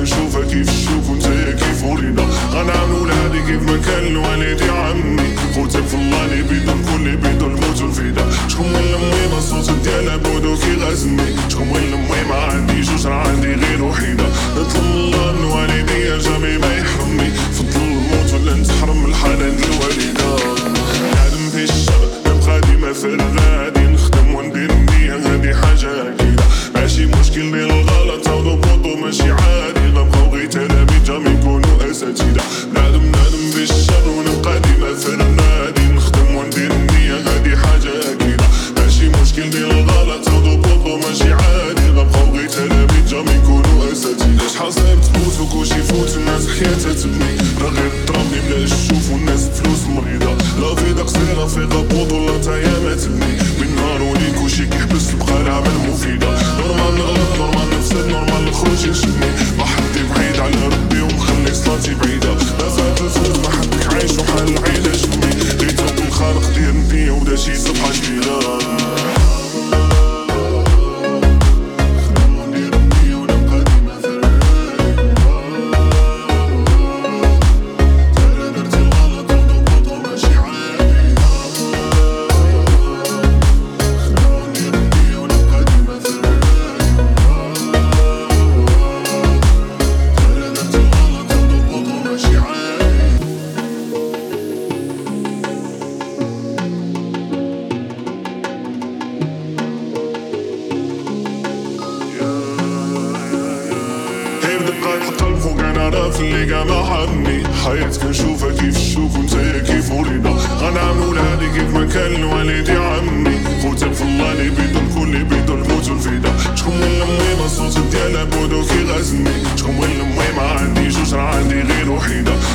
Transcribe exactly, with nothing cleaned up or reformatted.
كنشوفها كيف الشوف وانت كيف ورينا. غنعملو ولادي كيف ما كان الوالد عمي. خوتك في الله اللي بيدو الكل بيدو الموت والفدا. شكون من المهم الصوت ديالها بودو كيغازني. شكون من المهم ما عنديش جوج راه عندي غير وحيدة. نطلب من الله من والديا جامي ما يحرمني. فضل الموت ولا نتحرم من الحنان الوالدة. نعدم في الشر نبقى ديما فرادي. نخدم وندير النية هادي حاجة أكيدة. ماشي مشكل ديال الغلط أو ضبوطو ماشي عادي. غنبقاو غير تلاميذ جامي نكونو أساتذة. نعدم نعدم في الشر ونبقى ديما فرادي. نخدم وندير النية هادي حاجة أكيدة. ماشي مشكل ديال الغلط أو ضبوطو ماشي عادي. غنبقاو غير تلاميذ جامي نكونو أساتذة. شحال صعيب تفوت وكلشي يفوت الناس حياتها تبني. راه غير الدرام اللي بلا الشوف والناس فلوس مريضة. لا فيدا قصيرة في غابوط ولا نتايا ما تبني. بالنهار وليل كلشي كيحبس تبقى العمل مفيدة. نورمال نغلط نورمال نفسد نورمال نخرج نشمي. ما حدي بعيد على ربي ومخلي صلاتي بعيدة. لا فات الفوز ما حدك عايش وحال العيلة شمي. لقيتو بالخالق ديال النية ودا شي صفحة جديدة. قلب فوق انا راف اللي قا ما حبني. حياة كنشوفها كيف الشوف وانت كيف ورينا. غنعملو ولادي كيف ما كان الوالد عمي. خوتك في الله اللي بيدو الكل بيدو الموت والفدا. شكون من المهم الصوت ديالها بودو كيغازني. شكون من المهم ما عندي جوج راه عندي غير وحيدة.